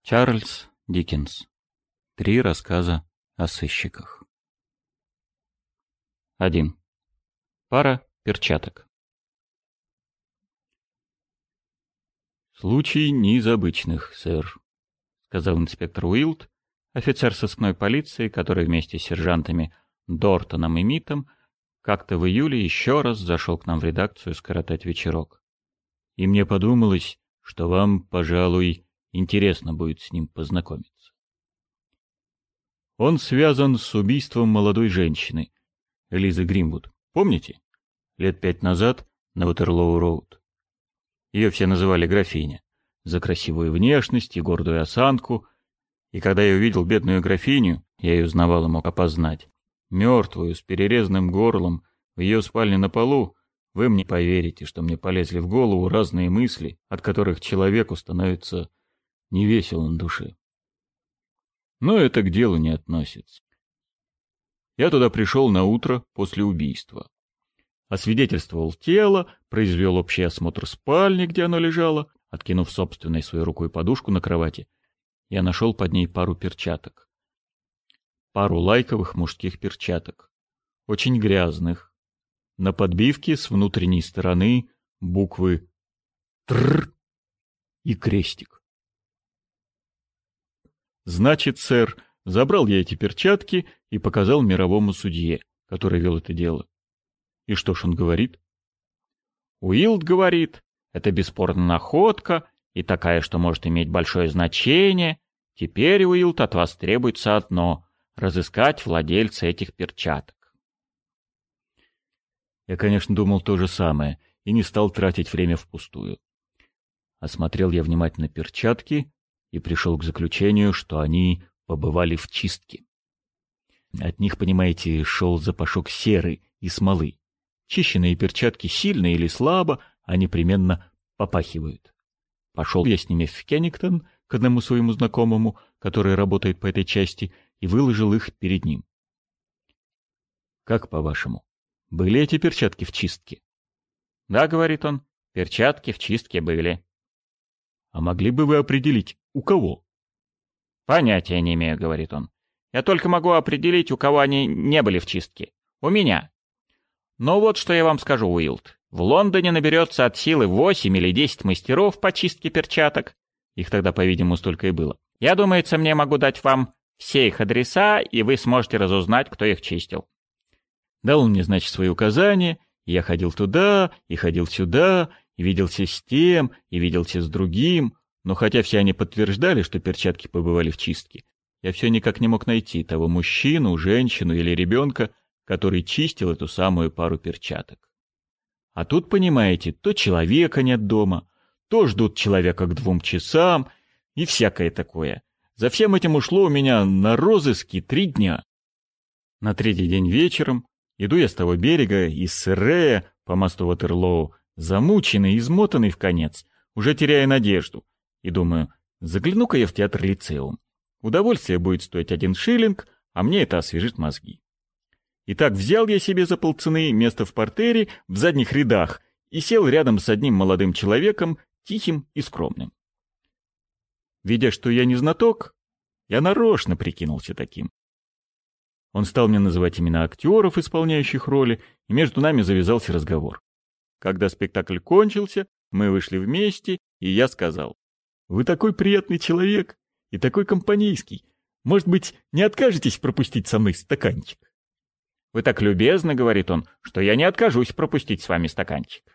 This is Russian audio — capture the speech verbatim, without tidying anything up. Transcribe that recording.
Чарльз Диккенс. Три рассказа о сыщиках. один. Пара перчаток. «Случай не из обычных, сэр», — сказал инспектор Уилд, офицер сыскной полиции, который вместе с сержантами Дортоном и Митом как-то в июле еще раз зашел к нам в редакцию скоротать вечерок. И мне подумалось, что вам, пожалуй, интересно будет с ним познакомиться. Он связан с убийством молодой женщины, Элизы Гринвуд. Помните? Лет пять назад на Ватерлоу-роуд. Ее все называли графиня. За красивую внешность и гордую осанку. И когда я увидел бедную графиню, я ее узнавал и мог опознать, мертвую, с перерезанным горлом, в ее спальне на полу, вы мне поверите, что мне полезли в голову разные мысли, от которых человеку становится невесело на душе. Но это к делу не относится. Я туда пришел на утро после убийства. Освидетельствовал тело, произвел общий осмотр спальни, где оно лежало, откинув собственной своей рукой подушку на кровати. Я нашел под ней пару перчаток. Пару лайковых мужских перчаток. Очень грязных. На подбивке с внутренней стороны буквы «Тр» и крестик. Значит, сэр, забрал я эти перчатки и показал мировому судье, который вел это дело. И что ж он говорит? Уилд говорит, это бесспорно находка и такая, что может иметь большое значение. Теперь, Уилд, от вас требуется одно — разыскать владельца этих перчаток. Я, конечно, думал то же самое и не стал тратить время впустую. Осмотрел я внимательно перчатки и пришел к заключению, что они побывали в чистке. От них, понимаете, шел запашок серы и смолы. Чищенные перчатки сильно или слабо, а непременно попахивают. Пошел я с ними в Кеннингтон к одному своему знакомому, который работает по этой части, и выложил их перед ним. Как по-вашему, были эти перчатки в чистке? Да, говорит он, перчатки в чистке были. А могли бы вы определить, у кого? Понятия не имею, говорит он. Я только могу определить, у кого они не были в чистке. У меня. Но вот что я вам скажу, Уилд. В Лондоне наберется от силы восемь или десять мастеров по чистке перчаток. Их тогда, по-видимому, столько и было. Я, думается, мне могу дать вам все их адреса, и вы сможете разузнать, кто их чистил. Дал он мне, значит, свои указания, и я ходил туда, и ходил сюда, и виделся с тем, и виделся с другим, но хотя все они подтверждали, что перчатки побывали в чистке, я все никак не мог найти того мужчину, женщину или ребенка, который чистил эту самую пару перчаток. А тут, понимаете, то человека нет дома, то ждут человека к двум часам, и всякое такое. За всем этим ушло у меня на розыски три дня. На третий день вечером иду я с того берега, из Сыррея по мосту Ватерлоу, замученный, измотанный вконец, уже теряя надежду, и думаю, загляну-ка я в театр Лицеум. Удовольствие будет стоить один шиллинг, а мне это освежит мозги. Итак, взял я себе за полцены место в партере в задних рядах и сел рядом с одним молодым человеком, тихим и скромным. Видя, что я не знаток, я нарочно прикинулся таким. Он стал мне называть имена актеров, исполняющих роли, и между нами завязался разговор. Когда спектакль кончился, мы вышли вместе, и я сказал: «Вы такой приятный человек и такой компанейский. Может быть, не откажетесь пропустить со мной стаканчик?» «Вы так любезны, — говорит он, — что я не откажусь пропустить с вами стаканчик».